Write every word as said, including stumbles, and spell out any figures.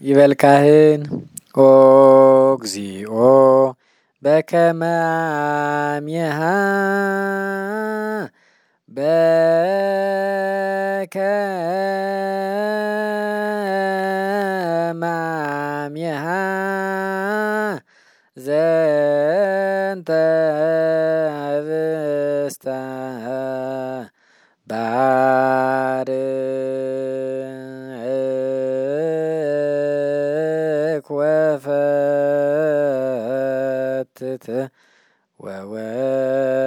ይበል ካህን ኦ እግዚኦ በከመ አምየሃ በከመ አምየሃ ዘንተ ኅብስተ ባርክ ወፈትት ወወ